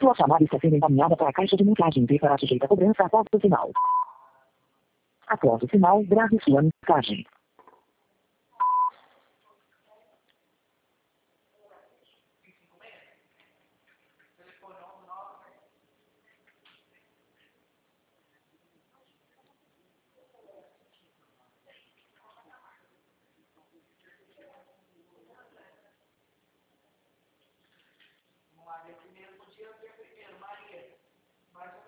Sua chamada está sendo encaminhada para a caixa de mensagem e será sujeita a cobrança após o sinal. Após o sinal, grave sua mensagem. Vamos lá, dia primeiro, dia primeiro, Maria.